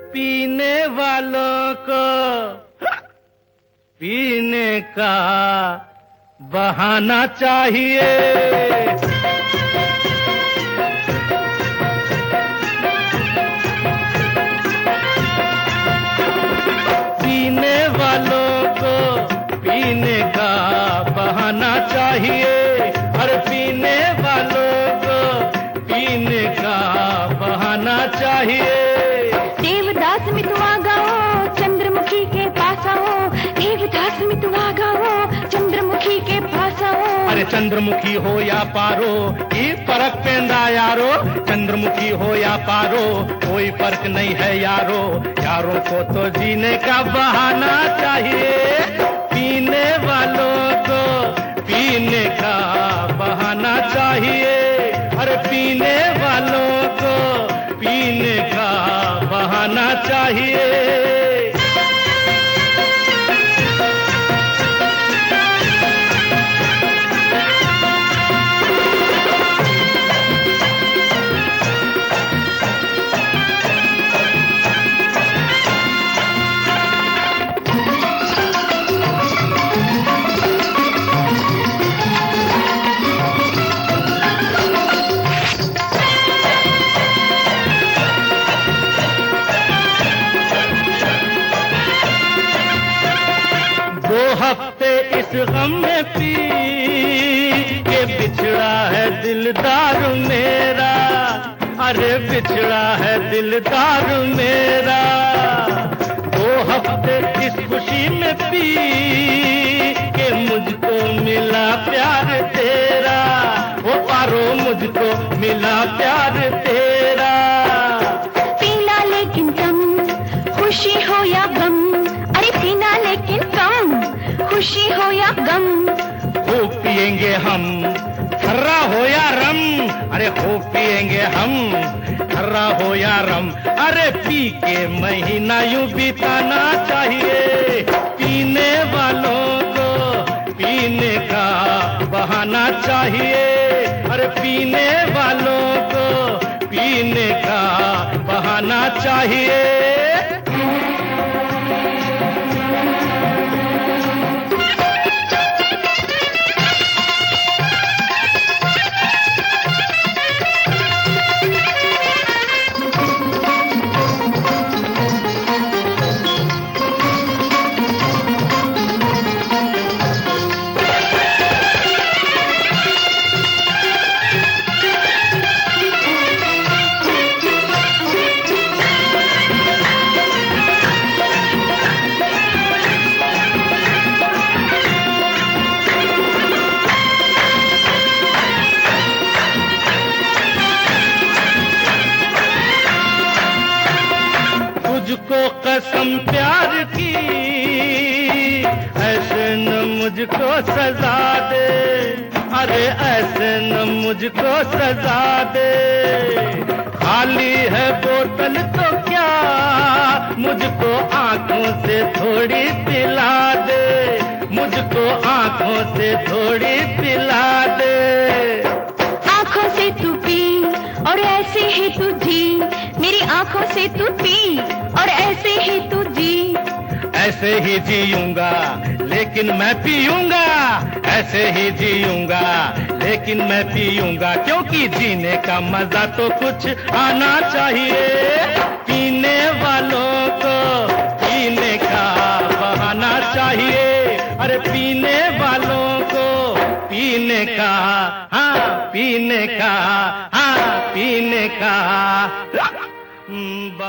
पीने वालों को पीने का बहाना चाहिए। पीने वालों को पीने का बहाना चाहिए। हर पीने वालों को पीने का बहाना चाहिए। देवदास मितवा गाओ, चंद्रमुखी के पास आओ। देवदास मितवा गाओ, चंद्रमुखी के पास आओ। अरे चंद्रमुखी हो या पारो, ये फर्क पेंदा यारो। चंद्रमुखी हो या पारो, कोई फर्क नहीं है यारो। यारों को तो जीने का बहाना चाहिए। पीने वालों को पीने का बहाना चाहिए। अरे पीने वालों को पीने का बहाना चाहिए। दो हफ्ते इस गम में पी के बिछड़ा है दिलदार मेरा। अरे बिछड़ा है दिलदार मेरा। 2 हफ्ते इस खुशी में पी के मुझको मिला प्यार तेरा। वो पारो मुझको मिला प्यार तेरा। पीना लेकिन कम, खुशी हो या गम। अरे पीना लेकिन कम, खुशी हो या गम। खूब पिएंगे हम, खर्रा हो या रम। अरे खूब पिएंगे हम, खर्रा हो या रम। अरे पी के महीना यूं बिताना चाहिए। पीने वालों को पीने का बहाना चाहिए। अरे पीने वालों को पीने का बहाना चाहिए। तुझको कसम प्यार की, ऐसे न मुझको सजा दे। अरे ऐसे न मुझको सजा दे। खाली है बोतल तो क्या, मुझको आंखों से थोड़ी पिला दे। मुझको आंखों से थोड़ी पिला दे। आंखों से तू पी और ऐसे ही तू जी। मेरी आंखों से तू पी और ऐसे ही तू जी। ऐसे ही जीऊंगा लेकिन मैं पीऊंगा। ऐसे ही जीऊंगा लेकिन मैं पीऊंगा। क्योंकि जीने का मजा तो कुछ आना चाहिए। पीने वालों को पीने का बहाना चाहिए। अरे पीने वालों को पीने का, हाँ पीने का, हाँ पीने का